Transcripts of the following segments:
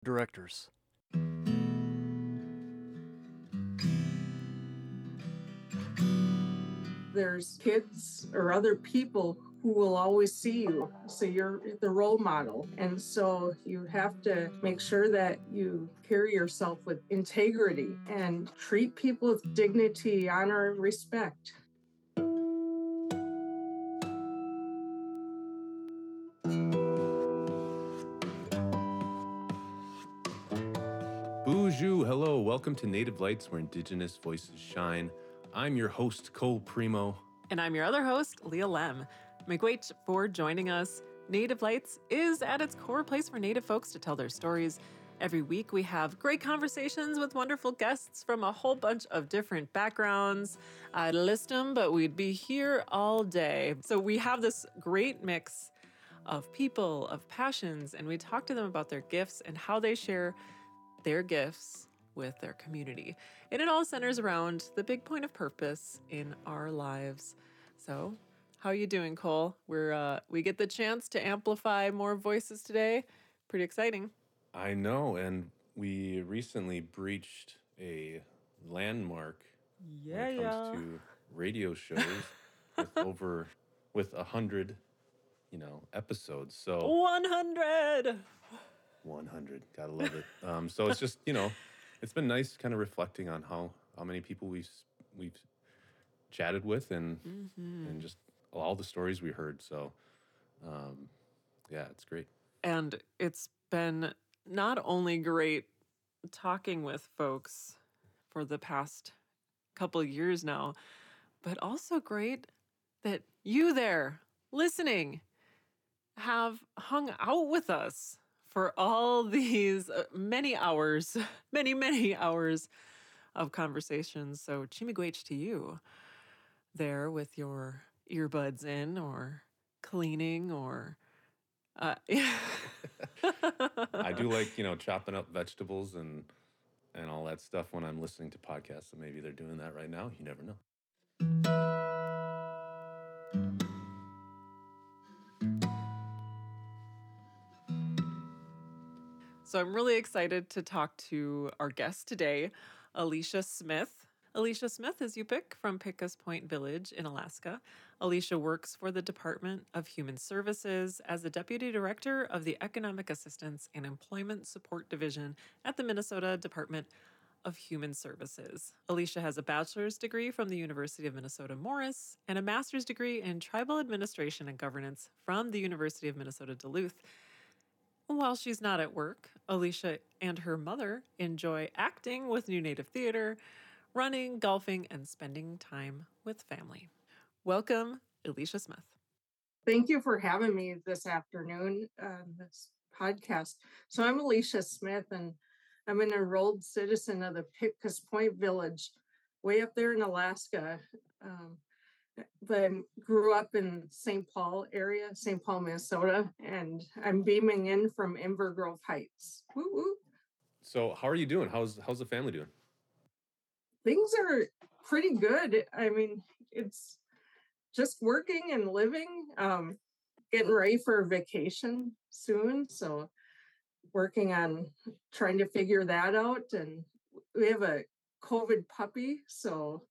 directors. There's kids or other people who will always see you. So you're the role model. And so you have to make sure that you carry yourself with integrity and treat people with dignity, honor, and respect. Bonjour, hello, welcome to Native Lights, where Indigenous voices shine. I'm your host, Cole Primo. And I'm your other host, Leah Lem. Miigwech for joining us. Native Lights is at its core a place for Native folks to tell their stories. Every week we have great conversations with wonderful guests from a whole bunch of different backgrounds. I'd list them, but we'd be here all day. So we have this great mix of people, of passions, and we talk to them about their gifts and how they share their gifts with their community. And it all centers around the big point of purpose in our lives. So, how are you doing, Cole? We get the chance to amplify more voices today. Pretty exciting. I know, and we recently breached a landmark when it comes to radio shows with 100, episodes. So 100. 100, gotta love it. So it's just, it's been nice kind of reflecting on how many people we've chatted with and just all the stories we heard. So, yeah, it's great. And it's been not only great talking with folks for the past couple of years now, but also great that you there listening have hung out with us for all these many hours, many hours of conversations. So chimigwech to you there with your earbuds in or cleaning or... I do like, chopping up vegetables and all that stuff when I'm listening to podcasts. So maybe they're doing that right now. You never know. So I'm really excited to talk to our guest today, Alicia Smith. Alicia Smith is Yupik from Pickus Point Village in Alaska. Alicia works for the Department of Human Services as the Deputy Director of the Economic Assistance and Employment Support Division at the Minnesota Department of Human Services. Alicia has a bachelor's degree from the University of Minnesota Morris and a master's degree in Tribal Administration and Governance from the University of Minnesota Duluth. While she's not at work, Alicia and her mother enjoy acting with New Native Theater, running, golfing, and spending time with family. Welcome, Alicia Smith. Thank you for having me this afternoon on this podcast. So I'm Alicia Smith, and I'm an enrolled citizen of the Pickus Point Village, way up there in Alaska. But I grew up in St. Paul area, St. Paul, Minnesota, and I'm beaming in from Inver Grove Heights. Woo woo. So how are you doing? How's the family doing? Things are pretty good. I mean, it's just working and living, getting ready for a vacation soon. So working on trying to figure that out. And we have a COVID puppy. So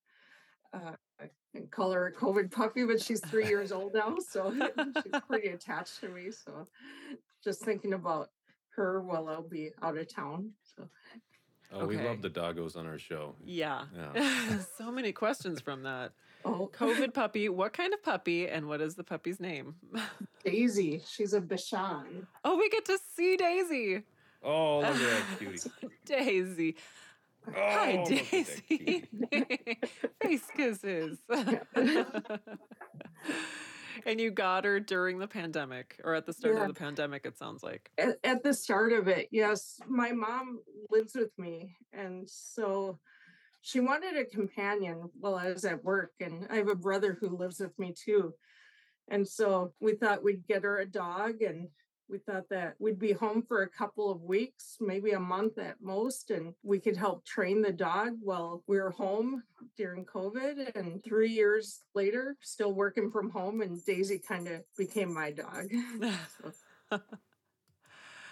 I call her a COVID puppy, but she's 3 years old now. So she's pretty attached to me. So just thinking about her while I'll be out of town. So. Oh, okay. We love the doggos on our show. Yeah. So many questions from that. Oh, COVID puppy. What kind of puppy and what is the puppy's name? Daisy. She's a Bichon. Oh, we get to see Daisy. Oh, look at that cutie. Daisy. Oh, hi, Daisy. Face kisses. And you got her during the pandemic, or at the start of the pandemic, it sounds like. At the start of it, yes. My mom lives with me, and so she wanted a companion while I was at work, and I have a brother who lives with me too. And so we thought we'd get her a dog, and we thought that we'd be home for a couple of weeks, maybe a month at most, and we could help train the dog while we were home during COVID. And 3 years later, still working from home, and Daisy kind of became my dog. So.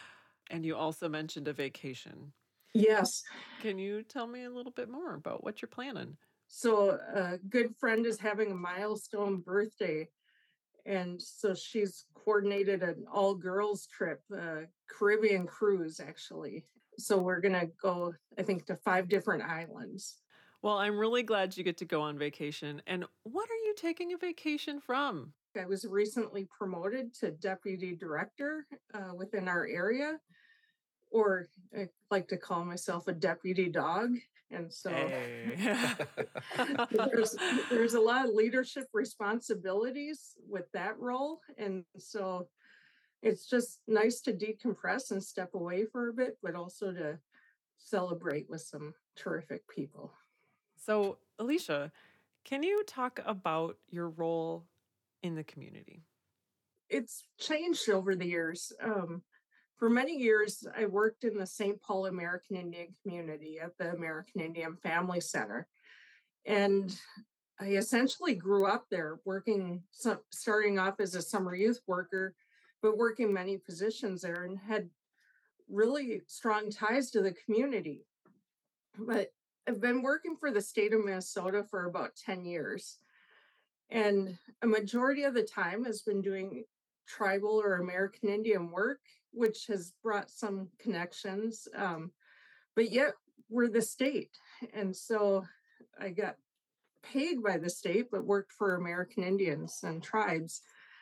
And you also mentioned a vacation. Yes. Can you tell me a little bit more about what you're planning? So a good friend is having a milestone birthday. And so she's coordinated an all girls trip, Caribbean cruise, actually. So we're going to go, I think, to 5 different islands. Well, I'm really glad you get to go on vacation. And what are you taking a vacation from? I was recently promoted to deputy director within our area, or I like to call myself a deputy dog. And so Hey. there's there's a lot of leadership responsibilities with that role. And so it's just nice to decompress and step away for a bit, but also to celebrate with some terrific people. So, Alicia, can you talk about your role in the community? It's changed over the years. For many years, I worked in the St. Paul American Indian community at the American Indian Family Center. And I essentially grew up there working, starting off as a summer youth worker, but working many positions there and had really strong ties to the community. But I've been working for the state of Minnesota for about 10 years. And a majority of the time has been doing tribal or American Indian work, which has brought some connections. But yet we're the state. And so I got paid by the state, but worked for American Indians and tribes.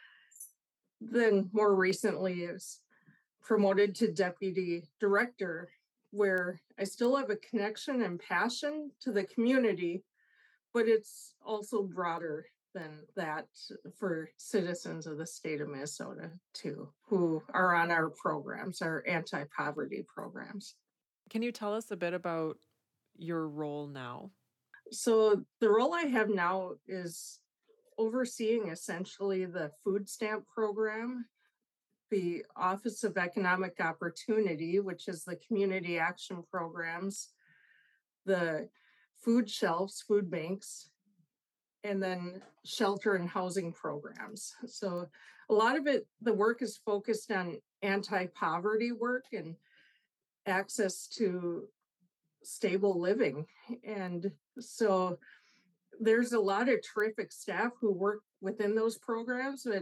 Then more recently is promoted to deputy director, where I still have a connection and passion to the community, but it's also broader than that for citizens of the state of Minnesota too, who are on our programs, our anti-poverty programs. Can you tell us a bit about your role now? So the role I have now is overseeing essentially the food stamp program, the Office of Economic Opportunity, which is the community action programs, the food shelves, food banks, and then shelter and housing programs. So a lot of it, the work is focused on anti-poverty work and access to stable living. And so there's a lot of terrific staff who work within those programs, but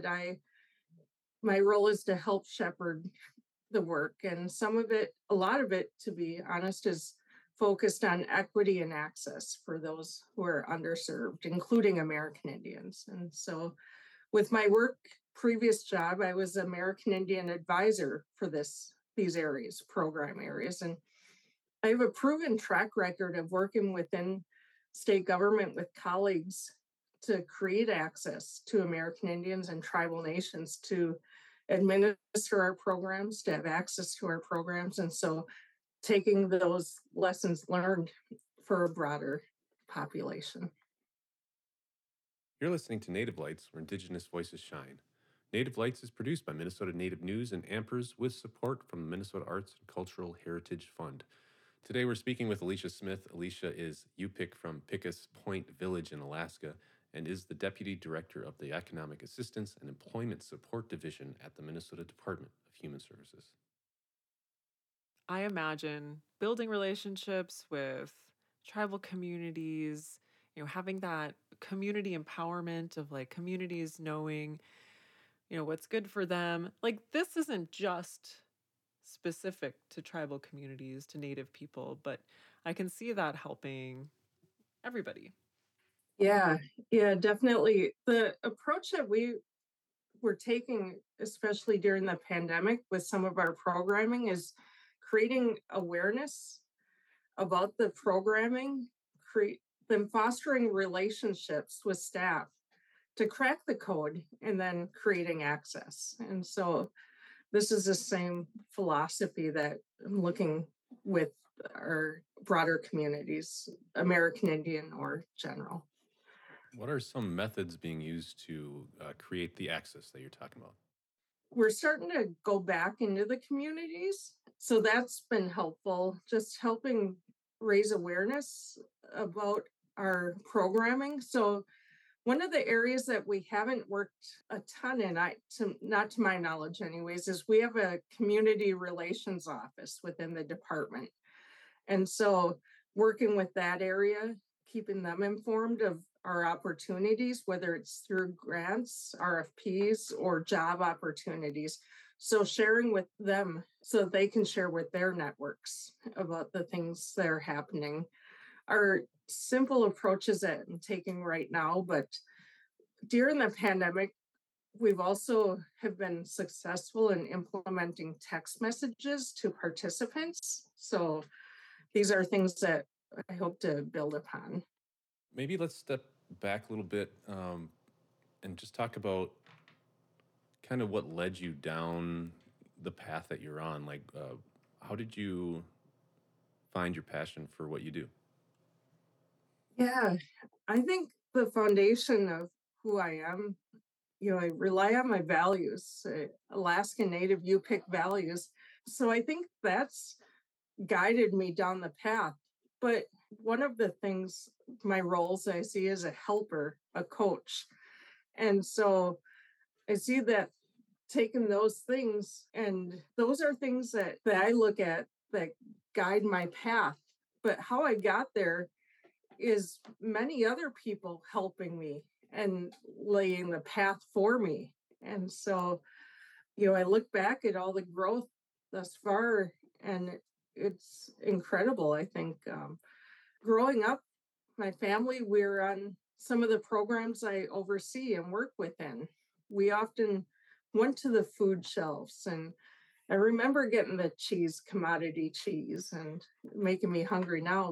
my role is to help shepherd the work. And some of it, a lot of it, to be honest, is focused on equity and access for those who are underserved, including American Indians. And so with my work previous job, I was American Indian advisor for these areas, program areas. And I have a proven track record of working within state government with colleagues to create access to American Indians and tribal nations to administer our programs, to have access to our programs. And so taking those lessons learned for a broader population. You're listening to Native Lights, where Indigenous voices shine. Native Lights is produced by Minnesota Native News and Ampers with support from the Minnesota Arts and Cultural Heritage Fund. Today we're speaking with Alicia Smith. Alicia is UPIC from Pickus Point Village in Alaska and is the Deputy Director of the Economic Assistance and Employment Support Division at the Minnesota Department of Human Services. I imagine building relationships with tribal communities, having that community empowerment of like communities knowing, what's good for them. Like this isn't just specific to tribal communities, to Native people, but I can see that helping everybody. Yeah, definitely. The approach that we were taking, especially during the pandemic with some of our programming, is creating awareness about the programming, then fostering relationships with staff to crack the code and then creating access. And so this is the same philosophy that I'm looking with our broader communities, American Indian or general. What are some methods being used to create the access that you're talking about? We're starting to go back into the communities. So that's been helpful, just helping raise awareness about our programming. So One of the areas that we haven't worked a ton in, not to my knowledge anyways, is we have a community relations office within the department. And so working with that area, keeping them informed of our opportunities, whether it's through grants, RFPs, or job opportunities. So sharing with them so they can share with their networks about the things that are happening are simple approaches that I'm taking right now. But during the pandemic, we've also have been successful in implementing text messages to participants. So these are things that I hope to build upon. Maybe let's step back a little bit and just talk about kind of what led you down the path that you're on. Like, how did you find your passion for what you do? Yeah, I think the foundation of who I am, I rely on my values, Alaska Native Yupik values. So I think that's guided me down the path. But one of the things, my roles I see as a helper, a coach. And so I see that taking those things, and those are things that I look at that guide my path. But how I got there is many other people helping me and laying the path for me. And so, I look back at all the growth thus far, and it's incredible. I think growing up, my family, we're on some of the programs I oversee and work within. We often went to the food shelves, and I remember getting the cheese, commodity cheese, and making me hungry now.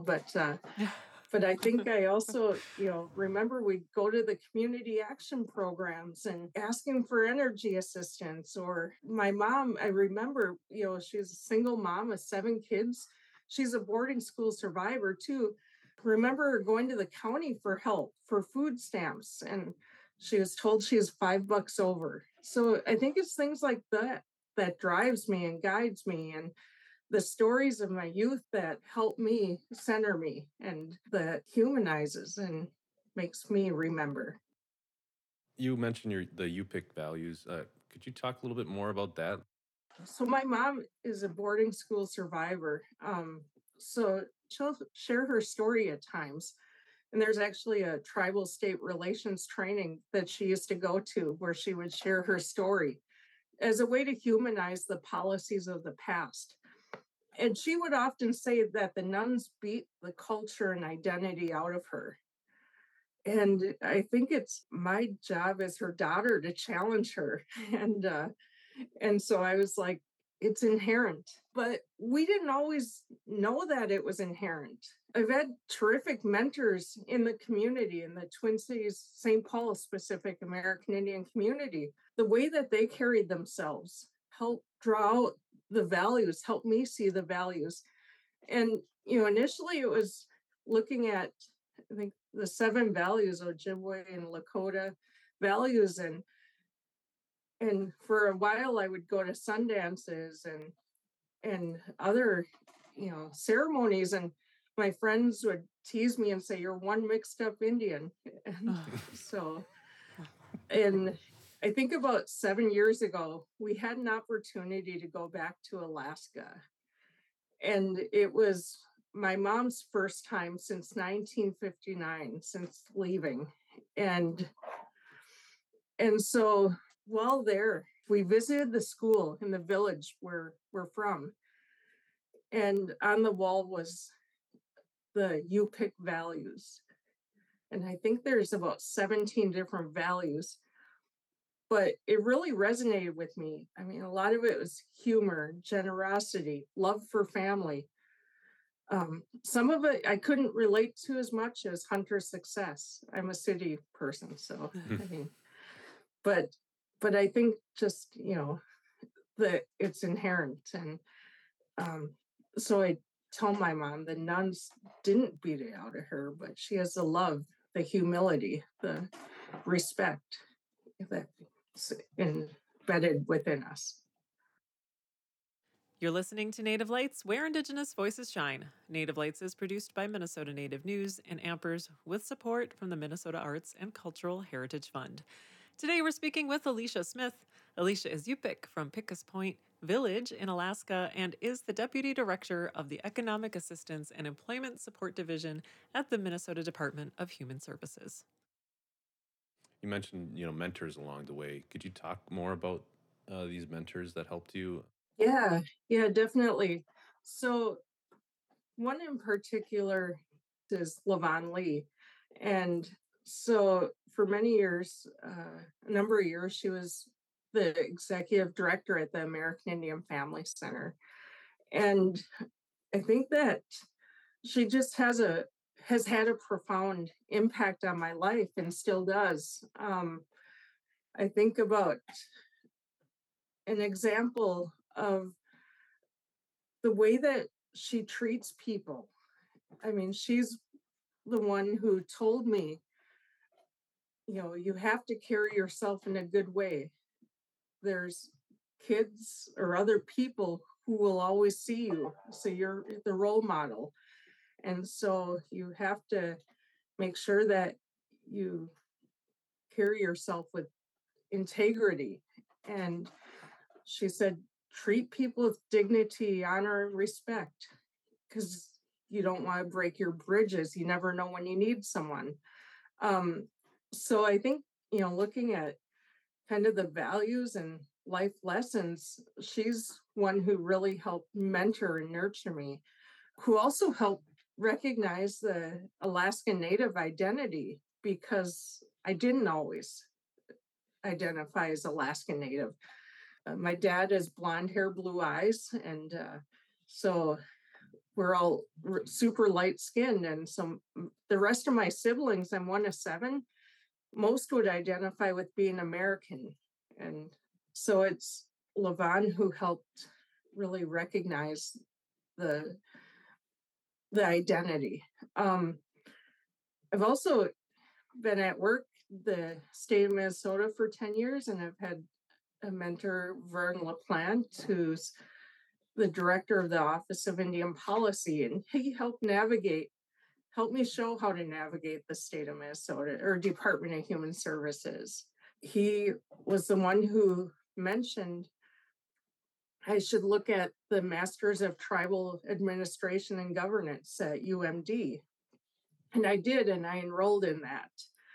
But I think I also, remember we'd go to the community action programs and asking for energy assistance. Or my mom, I remember, she's a single mom of 7 kids. She's a boarding school survivor too. Remember her going to the county for help for food stamps, and she was told she was $5 over. So I think it's things like that drives me and guides me, and the stories of my youth that help me center me and that humanizes and makes me remember. You mentioned the UPIC values. Could you talk a little bit more about that? So my mom is a boarding school survivor. So she'll share her story at times. And there's actually a tribal state relations training that she used to go to where she would share her story as a way to humanize the policies of the past. And she would often say that the nuns beat the culture and identity out of her. And I think it's my job as her daughter to challenge her. And so I was like, it's inherent. But we didn't always know that it was inherent. I've had terrific mentors in the community, in the Twin Cities, St. Paul specific American Indian community. The way that they carried themselves helped draw out the values, helped me see the values. And, initially it was looking at, I think, the 7 values, Ojibwe and Lakota values. And for a while I would go to Sundances and other, ceremonies, and my friends would tease me and say, "You're one mixed up Indian." And so, and I think about 7 years ago, we had an opportunity to go back to Alaska. And it was my mom's first time since 1959, since leaving. And so while there, we visited the school in the village where we're from. And on the wall was the UPIC values. And I think there's about 17 different values, but it really resonated with me. I mean, a lot of it was humor, generosity, love for family. Some of it I couldn't relate to as much as hunter success. I'm a city person, so I mean, but I think just that it's inherent. And so I tell my mom the nuns didn't beat it out of her, but she has the love, the humility, the respect that's embedded within us. You're listening to Native Lights, where Indigenous voices shine. Native Lights is produced by Minnesota Native News and Ampers with support from the Minnesota Arts and Cultural Heritage Fund. Today we're speaking with Alicia Smith. Alicia is Yupik from Pickus Point Village in Alaska and is the Deputy Director of the Economic Assistance and Employment Support Division at the Minnesota Department of Human Services. You mentioned, mentors along the way. Could you talk more about these mentors that helped you? Yeah, definitely. So one in particular is Lavon Lee. And so for many years, a number of years, she was the executive director at the American Indian Family Center. And I think that she just has had a profound impact on my life and still does. I think about an example of the way that she treats people. I mean, she's the one who told me, you have to carry yourself in a good way. There's kids or other people who will always see you. So you're the role model. And so you have to make sure that you carry yourself with integrity. And she said, treat people with dignity, honor, and respect, because you don't want to break your bridges. You never know when you need someone. So I think, looking at kind of the values and life lessons, she's one who really helped mentor and nurture me, who also helped recognize the Alaskan Native identity, because I didn't always identify as Alaskan Native. My dad is blonde hair, blue eyes, and so we're all super light skinned. And the rest of my siblings, I'm one of 7, most would identify with being American. And so it's Lavon who helped really recognize the identity. I've also been at work, the state of Minnesota, for 10 years, and I've had a mentor, Vern LaPlante, who's the director of the Office of Indian Policy, and he helped me show how to navigate the state of Minnesota, or Department of Human Services. He was the one who mentioned I should look at the Masters of Tribal Administration and Governance at UMD. And I did, and I enrolled in that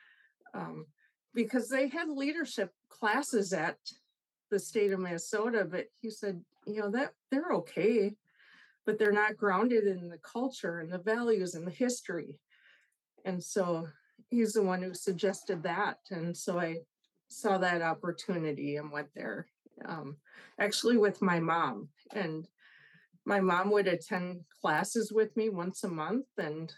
because they had leadership classes at the state of Minnesota, but he said, that they're okay, but they're not grounded in the culture and the values and the history. And so he's the one who suggested that. And so I saw that opportunity and went there, actually with my mom. And my mom would attend classes with me once a month. And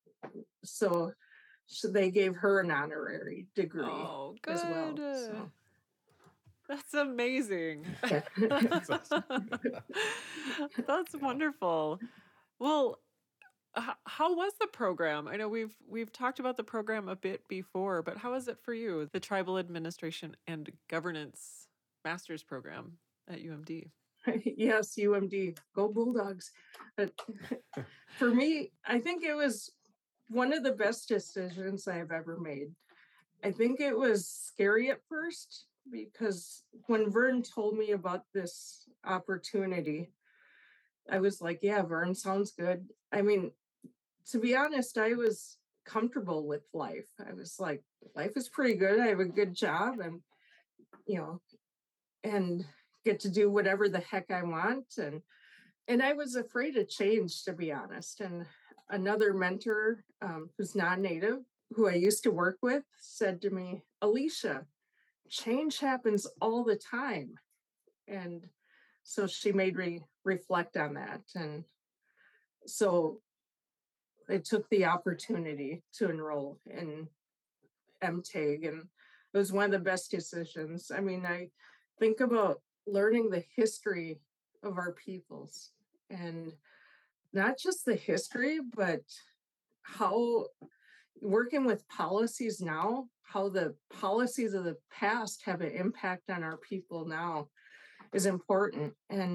so they gave her an honorary degree as well. So. That's amazing. That's awesome. That's wonderful. Well, how was the program? I know we've talked about the program a bit before, but how is it for you, the Tribal Administration and Governance Master's Program at UMD? Yes, UMD, go Bulldogs. But for me, I think it was one of the best decisions I've ever made. I think it was scary at first, because when Vern told me about this opportunity, I was like, yeah, Vern, sounds good. I mean, to be honest, I was comfortable with life. I was like, life is pretty good. I have a good job, and, and get to do whatever the heck I want. And I was afraid of change, to be honest. And another mentor who's non-Native, who I used to work with, said to me, Alicia, change happens all the time. And so she made me reflect on that. And so I took the opportunity to enroll in MTAG, and it was one of the best decisions. I mean, I think about learning the history of our peoples, and not just the history, but how working with policies now, how the policies of the past have an impact on our people now is important. And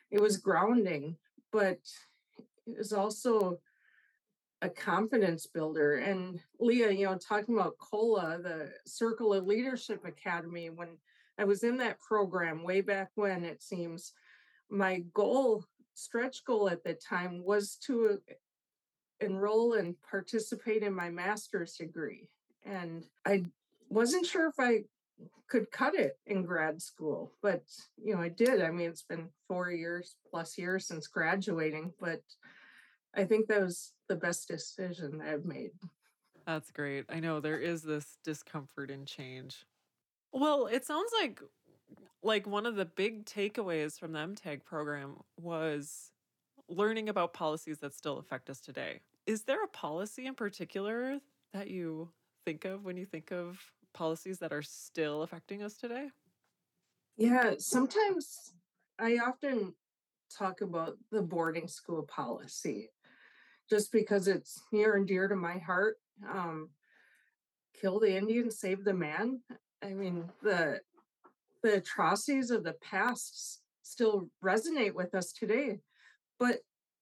it was grounding, but it was also a confidence builder. And Leah, talking about COLA, the Circle of Leadership Academy, when I was in that program way back when, it seems, my stretch goal at the time was to enroll and participate in my master's degree. And I wasn't sure if I could cut it in grad school, but I did. I mean, it's been 4+ years since graduating, but I think that was the best decision I've made. That's great. I know there is this discomfort in change. Well, it sounds like one of the big takeaways from the MTAG program was learning about policies that still affect us today. Is there a policy in particular that you think of when you think of policies that are still affecting us today? Yeah, sometimes I often talk about the boarding school policy just because it's near and dear to my heart. Um, Kill the Indian, save the man. I mean, the atrocities of the past still resonate with us today, but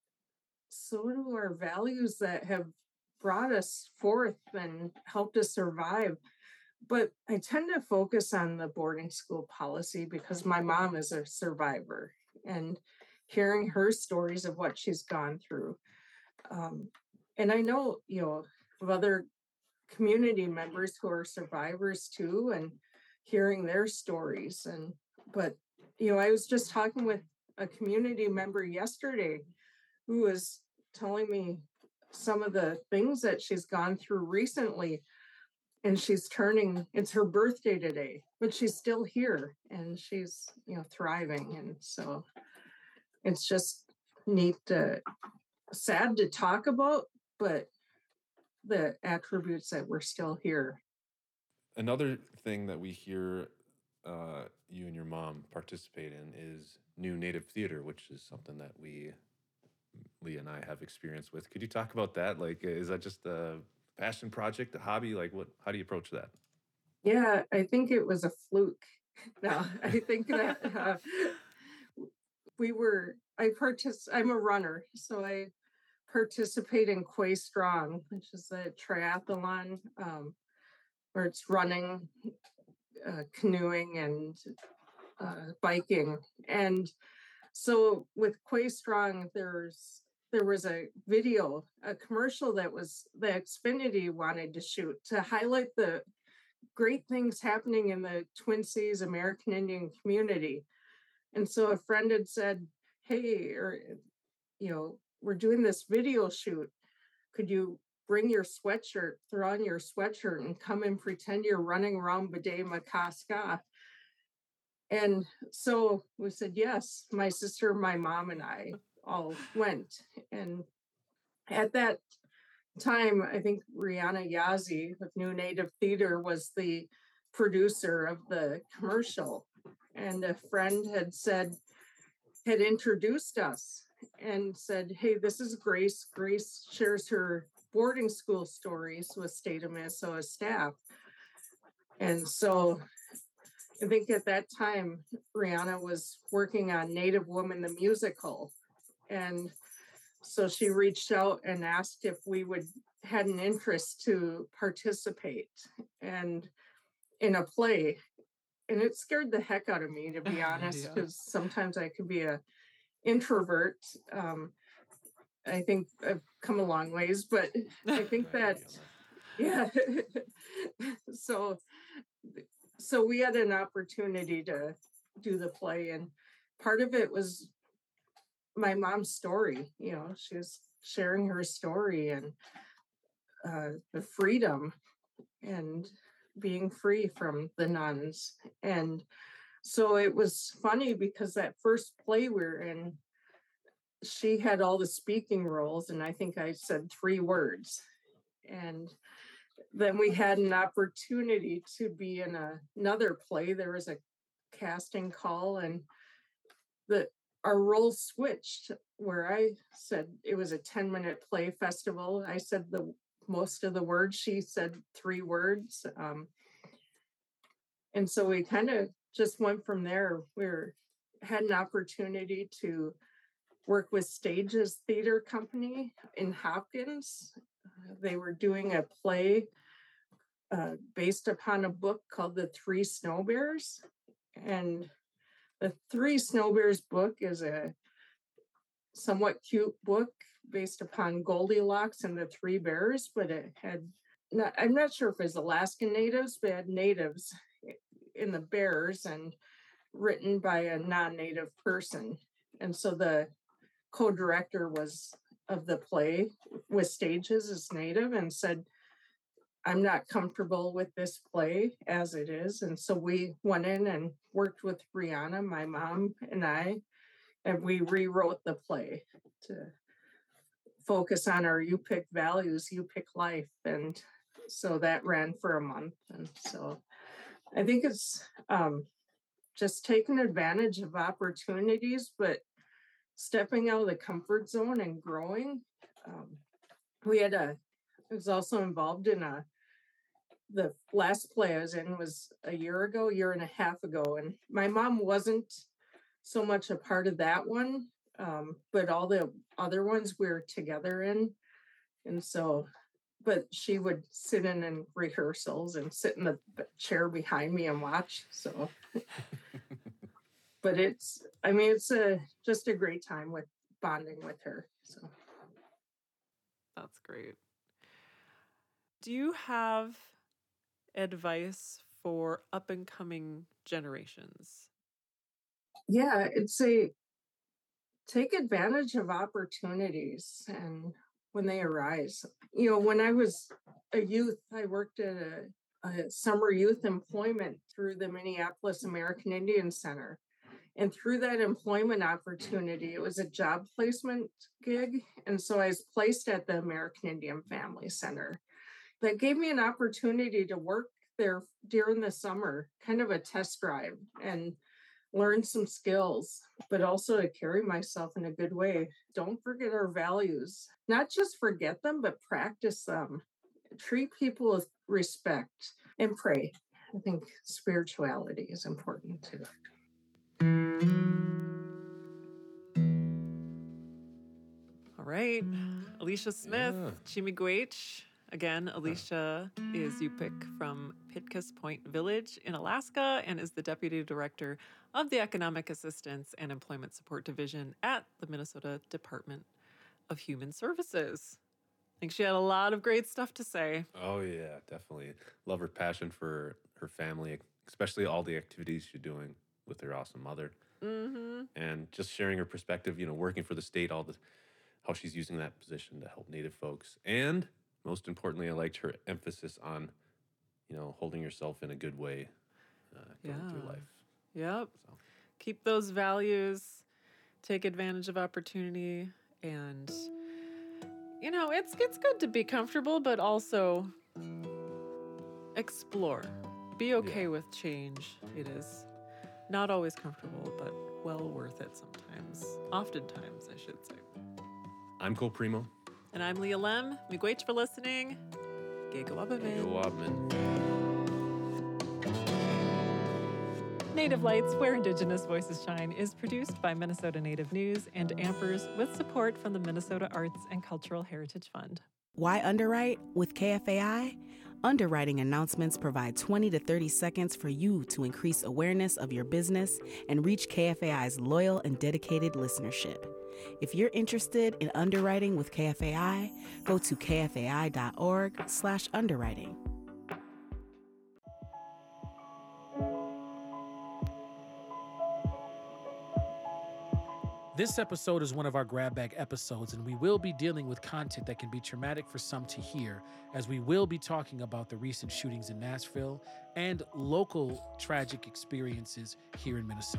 so do our values that have brought us forth and helped us survive. But I tend to focus on the boarding school policy because my mom is a survivor, and hearing her stories of what she's gone through. Um, and I know, of other community members who are survivors too, and hearing their stories. But I was just talking with a community member yesterday who was telling me some of the things that she's gone through recently, and it's her birthday today, but she's still here and she's thriving. And so it's just neat sad to talk about, but the attributes that we're still here. Another thing that we hear you and your mom participate in is New Native Theater, which is something that Leah and I have experience with. Could you talk about that? Like, is that just a passion project, a hobby? Like, how do you approach that? Yeah, I think it was a fluke. No, I think that I'm a runner, so I participate in Quay Strong, which is a triathlon, where it's running, canoeing, and biking. And so with Quay Strong, there was a commercial that the Xfinity wanted to shoot to highlight the great things happening in the Twin Cities American Indian community. And so a friend had said, hey, we're doing this video shoot. Could you bring your sweatshirt, throw on your sweatshirt, and come and pretend you're running around Bade Makaska? And so we said, yes. My sister, my mom, and I all went. And at that time, I think Rihanna Yazzie with New Native Theater was the producer of the commercial. And a friend had introduced us and said, hey, this is Grace. Grace shares her boarding school stories with State of Minnesota staff. And so I think at that time, Rihanna was working on Native Woman, the musical. And so she reached out and asked if we had an interest to participate and in a play. And it scared the heck out of me, to be honest, because sometimes I could be an introvert. I think I've come a long ways, but I think that, yeah. So we had an opportunity to do the play, and part of it was my mom's story. She was sharing her story and the freedom and being free from the nuns. And so it was funny because that first play we were in, she had all the speaking roles, and I think I said 3 words. And then we had an opportunity to be in another play. There was a casting call, and our roles switched, where I said it was a 10-minute play festival. I said most of the words. She said 3 words. And so we kind of just went from there. We had an opportunity to work with Stages Theater Company in Hopkins. They were doing a play based upon a book called The Three Snow Bears. And the Three Snow Bears book is a somewhat cute book based upon Goldilocks and the Three Bears, but it had, I'm not sure if it was Alaskan natives, but it had natives in the bears and written by a non-native person. And so the co-director of the play with Stages is native and said, I'm not comfortable with this play as it is. And so we went in and worked with Brianna, my mom, and I, and we rewrote the play to focus on our You Pick values, You Pick life. And so that ran for a month. And so I think it's just taking advantage of opportunities, but stepping out of the comfort zone and growing. I was also involved in the last play I was in was a year and a half ago. And my mom wasn't so much a part of that one, but all the other ones we were together in. And so, but she would sit in rehearsals and sit in the chair behind me and watch. So, but it's just a great time with bonding with her. So That's great. Do you have advice for up and coming generations? yeah, take advantage of opportunities and when they arise. When I was a youth, I worked at a summer youth employment through the Minneapolis American Indian Center. And through that employment opportunity, it was a job placement gig. And so I was placed at the American Indian Family Center. That gave me an opportunity to work there during the summer, kind of a test drive, and learn some skills, but also to carry myself in a good way. Don't forget our values, not just forget them, but practice them. Treat people with respect and pray. I think spirituality is important too. All right. Alicia Smith, Yeah. Chimigwech. Again, Alicia is Yupik from Pitkas Point Village in Alaska and is the Deputy Director of the Economic Assistance and Employment Support Division at the Minnesota Department of Human Services. I think she had a lot of great stuff to say. Oh, yeah, definitely. Love her passion for her family, especially all the activities she's doing with her awesome mother. Mm-hmm. And just sharing her perspective, working for the state, how she's using that position to help Native folks. And most importantly, I liked her emphasis on, holding yourself in a good way going through life. Yep. So. Keep those values, take advantage of opportunity, and it's good to be comfortable, but also explore. Be okay with change. It is not always comfortable, but well worth it sometimes. Oftentimes, I should say. I'm Cole Primo. And I'm Leah Lem. Miigwech for listening. Wabman. Native Lights, where Indigenous voices shine, is produced by Minnesota Native News and Ampers with support from the Minnesota Arts and Cultural Heritage Fund. Why underwrite with KFAI? Underwriting announcements provide 20 to 30 seconds for you to increase awareness of your business and reach KFAI's loyal and dedicated listenership. If you're interested in underwriting with KFAI, go to kfai.org/underwriting. This episode is one of our grab bag episodes, and we will be dealing with content that can be traumatic for some to hear, as we will be talking about the recent shootings in Nashville and local tragic experiences here in Minnesota.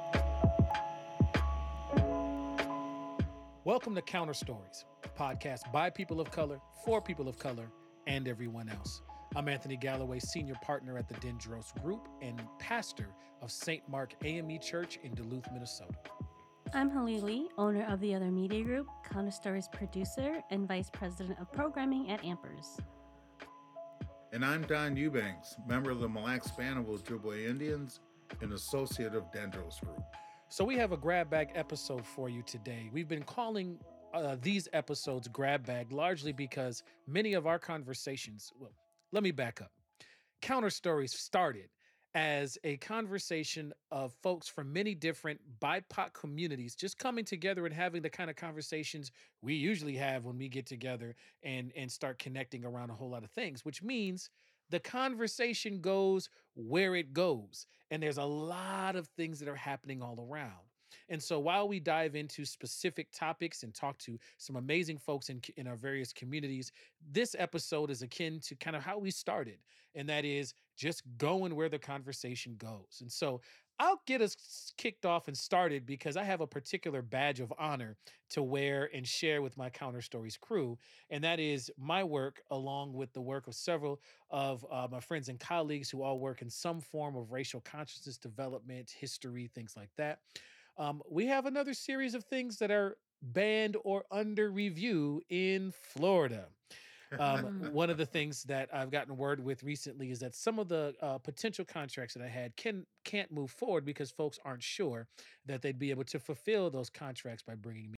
Welcome to Counter Stories, a podcast by people of color, for people of color, and everyone else. I'm Anthony Galloway, senior partner at the Dendros Group and pastor of St. Mark AME Church in Duluth, Minnesota. I'm Halili, owner of The Other Media Group, Counter Stories producer, and vice president of programming at Ampers. And I'm Don Eubanks, member of the Mille Lacs Spanish Ojibwe Indians and associate of Dendros Group. So we have a grab bag episode for you today. We've been calling these episodes grab bag largely because many of our conversations, well, let me back up. Counter Stories started as a conversation of folks from many different BIPOC communities just coming together and having the kind of conversations we usually have when we get together and start connecting around a whole lot of things, which means the conversation goes where it goes. And there's a lot of things that are happening all around. And so while we dive into specific topics and talk to some amazing folks in our various communities, this episode is akin to kind of how we started. And that is just going where the conversation goes. And so I'll get us kicked off and started because I have a particular badge of honor to wear and share with my Counter Stories crew. And that is my work along with the work of several of my friends and colleagues who all work in some form of racial consciousness development, history, things like that. We have another series of things that are banned or under review in Florida. One of the things that I've gotten word with recently is that some of the potential contracts that I had can't move forward because folks aren't sure that they'd be able to fulfill those contracts by bringing me